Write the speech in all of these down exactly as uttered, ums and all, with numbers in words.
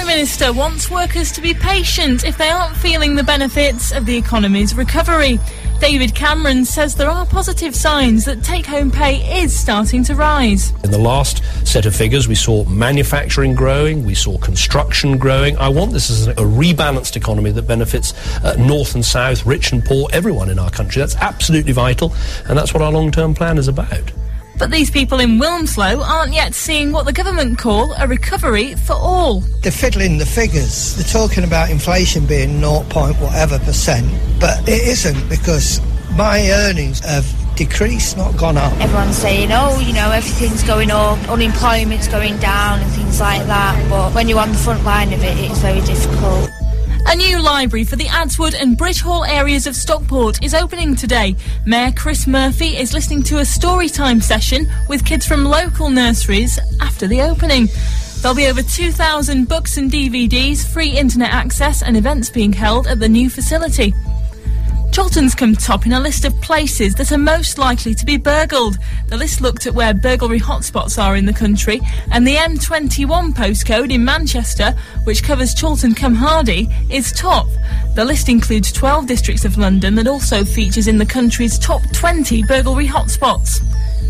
Minister wants workers to be patient if they aren't feeling the benefits of the economy's recovery. David Cameron says there are positive signs that take-home pay is starting to rise. In the last set of figures, we saw manufacturing growing, we saw construction growing. I want this as a rebalanced economy that benefits uh, north and south, rich and poor, everyone in our country. That's absolutely vital, and that's what our long-term plan is about. But these people in Wilmslow aren't yet seeing what the government call a recovery for all. They're fiddling the figures. They're talking about inflation being zero point whatever percent, but it isn't, because my earnings have decreased, not gone up. Everyone's saying, oh, you know, everything's going up, unemployment's going down and things like that, but when you're on the front line of it, it's very difficult. A new library for the Adswood and Bridge Hall areas of Stockport is opening today. Mayor Chris Murphy is listening to a storytime session with kids from local nurseries after the opening. There'll be over two thousand books and D V Ds, free internet access and events being held at the new facility. Chorlton's come top in a list of places that are most likely to be burgled. The list looked at where burglary hotspots are in the country, and the M twenty-one postcode in Manchester, which covers Chorlton cum Hardy, is top. The list includes twelve districts of London that also features in the country's top twenty burglary hotspots.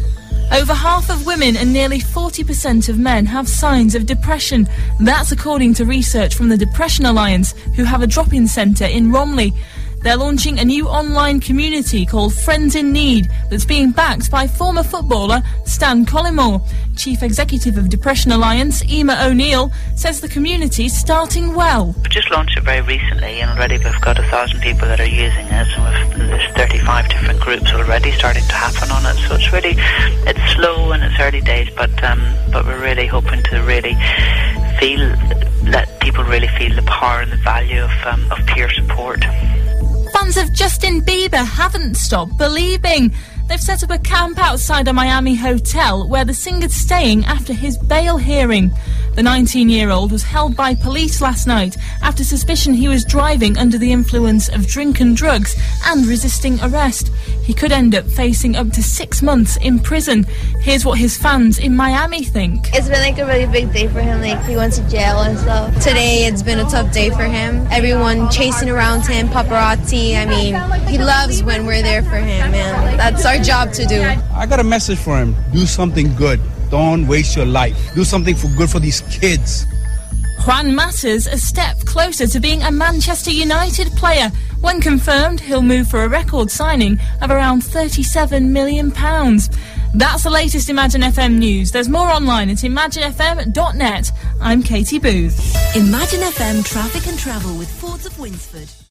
Over half of women and nearly forty percent of men have signs of depression. That's according to research from the Depression Alliance, who have a drop-in centre in Romley. They're launching a new online community called Friends in Need that's being backed by former footballer Stan Collymore. Chief Executive of Depression Alliance, Emma O'Neill, says the community's starting well. We've just launched it very recently, and already we've got a thousand people that are using it, and we've, there's thirty-five different groups already starting to happen on it. So it's really, it's slow and it's early days, but um, but we're really hoping to really feel, let people really feel the power and the value of um, of peer support. Fans of Justin Bieber haven't stopped believing. They've set up a camp outside a Miami hotel where the singer's staying after his bail hearing. The nineteen-year-old was held by police last night after suspicion he was driving under the influence of drink and drugs and resisting arrest. He could end up facing up to six months in prison. Here's what his fans in Miami think. It's been like a really big day for him, like he went to jail and stuff. Today it's been a tough day for him. Everyone chasing around him, paparazzi. I mean, he loves when we're there for him, and that's our job to do. I got a message for him. Do something good. Don't waste your life. Do something for good for these kids. Juan Mata's a step closer to being a Manchester United player. When confirmed, he'll move for a record signing of around thirty-seven million pounds. That's the latest Imagine F M news. There's more online at imagine f m dot net. I'm Katie Booth. Imagine F M traffic and travel with Fords of Winsford.